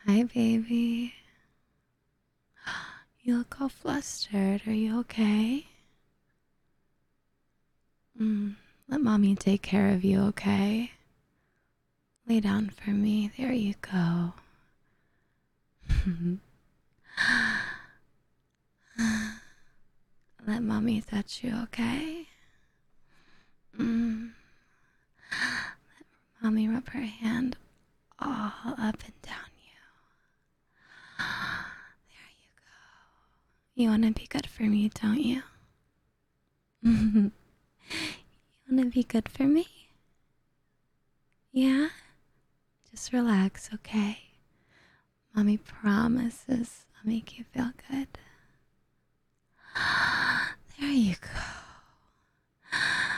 Hi, baby. You look all flustered. Are you okay? Let mommy take care of you, okay? Lay down for me. There you go. Let mommy touch you, okay? Mm. Mommy rub her hand all up and down you. There you go. You want to be good for me, don't you? You want to be good for me? Yeah? Just relax, okay? Mommy promises I'll make you feel good. There you go.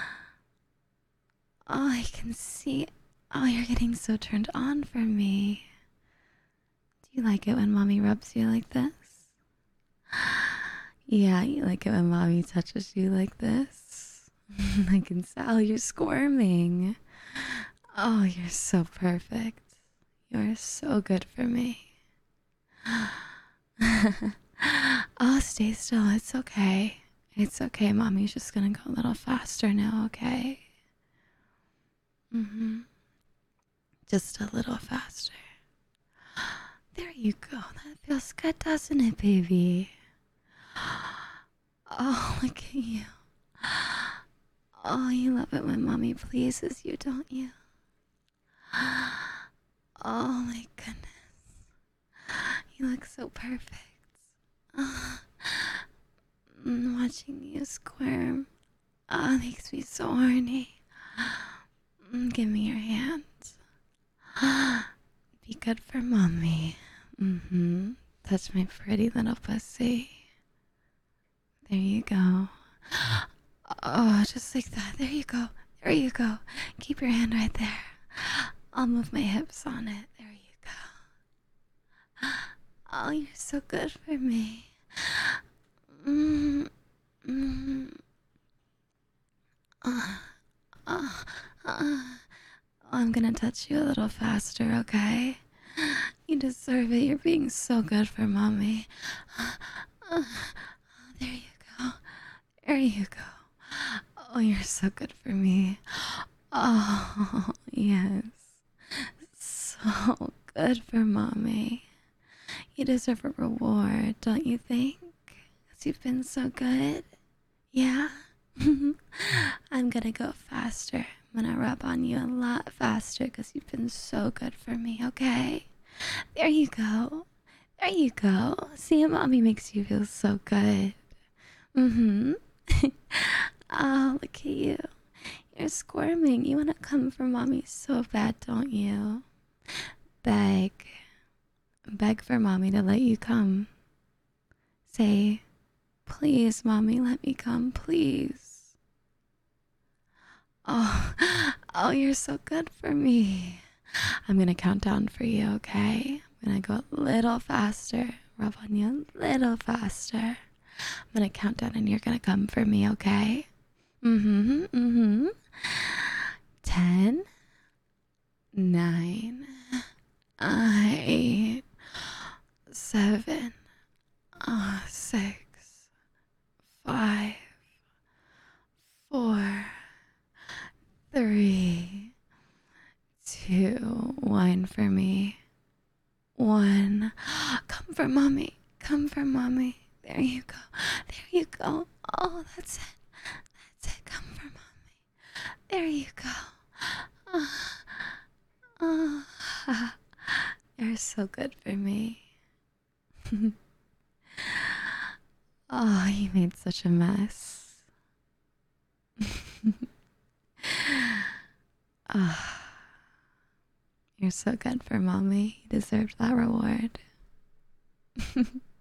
Oh, I can see. Oh, you're getting so turned on for me. Do you like it when mommy rubs you like this? Yeah, you like it when mommy touches you like this? I can tell you're squirming. Oh, you're so perfect. You're so good for me. Oh, stay still. It's okay. It's okay. Mommy's just gonna go a little faster now, okay? Just a little faster. There you go. That feels good, doesn't it, baby? Oh, look at you. Oh, you love it when mommy pleases you, don't you? Oh my goodness. You look so perfect. Watching you squirm makes me so horny. Give me your hands. Be good for mommy. Touch my pretty little pussy. There you go. Oh, just like that. There you go. There you go. Keep your hand right there. I'll move my hips on it. There you go. Oh, you're so good for me. Mm, mm, uh, uh, uh. I'm gonna touch you a little faster, okay? You deserve it. You're being so good for mommy. There you go. There you go. Oh, you're so good for me. Oh, yes. So good for mommy. You deserve a reward, don't you think? 'Cause you've been so good. Yeah? I'm gonna go faster. I'm gonna rub on you a lot faster because you've been so good for me, okay? There you go. There you go. See, mommy makes you feel so good. Mm-hmm. Oh, look at you. You're squirming. You want to come for mommy so bad, don't you? Beg. Beg for mommy to let you come. Say, please, mommy, let me come, please. Oh, oh, you're so good for me. I'm gonna count down for you, okay? I'm gonna go a little faster, rub on you a little faster. I'm gonna count down and you're gonna come for me, okay? Mm-hmm. 10, 9, 8, 7, 6, 5, 4, 3, 2, 1 for me. 1. Come for mommy. Come for mommy. There you go. There you go. Oh, that's it. That's it. Come for mommy. There you go. Oh, you're so good for me. Oh, you made such a mess. Oh, you're so good for mommy. You deserve that reward.